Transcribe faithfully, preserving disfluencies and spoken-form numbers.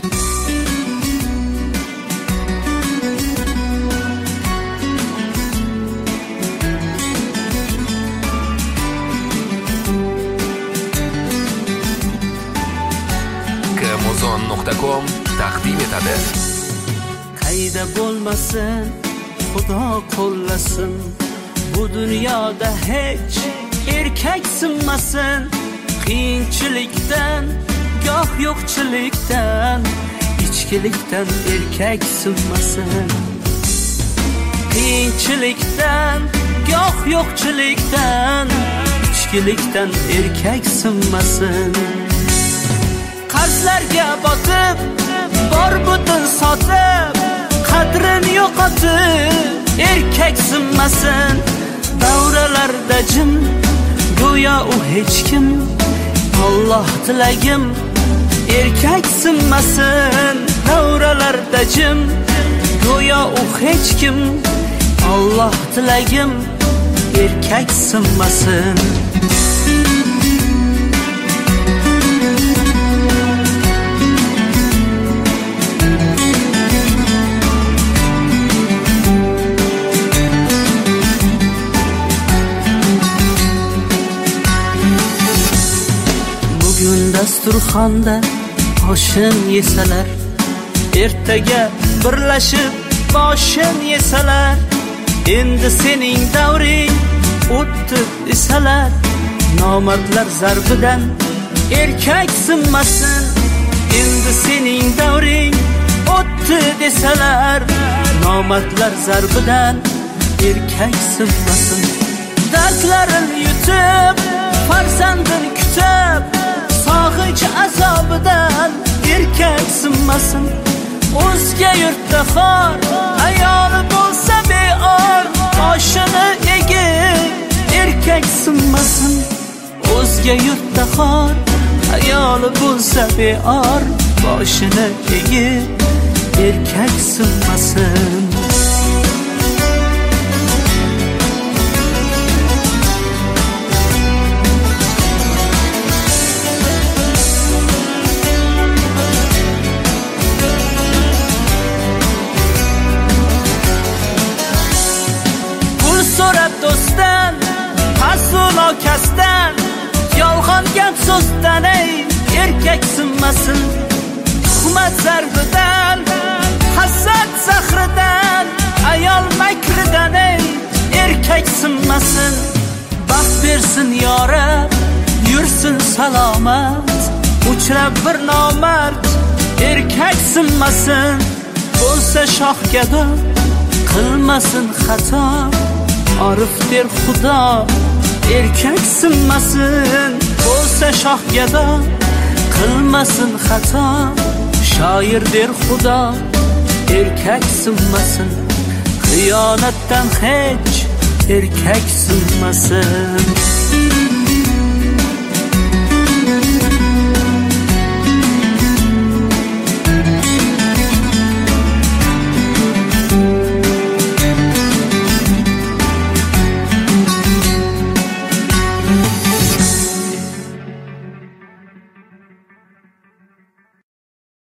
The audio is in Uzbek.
kamozon nuqta com taqdim etadi. Qayda bo'lmasin, Xudo qo'llasin, bu dunyoda hech erkak sinmasin. Qiyinchilikdan, goh yo'qchilikdan, ichkilikdan erkak sinmasin. Qiyinchilikdan, goh yo'qchilikdan, ichkilikdan erkak sinmasin. Qarzlarga botib, bor butun sotib, qadrini yo'qotib erkak sinmasin. Davralarda jim, go'yo u hech kim. Alloh tilagim erkak sinmasin. Davralarda jim, go'yo u hech kim. Alloh tilagim erkak sinmasin. Dasturxonda oshin yesalar, ertaga birlashib boshin yesalar, endi sening davring o'tdi desalar, nomardlar zarbidan erkak sinmasin. Endi sening davring o'tdi desalar, nomardlar zarbidan erkak sinmasin. Dardlarin yutib, farzandin kutib, sog'inch azobidan erkak sinmasin. O'zga yurtda xor, ayoli bo'lsa beor, boshini egib erkak sinmasin. O'zga yurtda xor, ayoli bo'lsa beor, boshini egib erkak sinmasin. So'rab do'stdan, hasul okasdan, yolg'on gap so'zdan ey erkak sinmasin. Tuhmat zarbidan, hasad zahridan, ayol makridan ey erkak sinmasin. Baxt bersin yorab, yursin salomat, uchrab bir nomard erkak sinmasin. Bo'lsa shoh gado, qilmasin xato, Arif der Xudo erkak sinmasin. Bo'lsa shoh gado, qilmasin xato, shoir der Xudo erkak sinmasin. Xiyonatdan hech erkak sinmasin.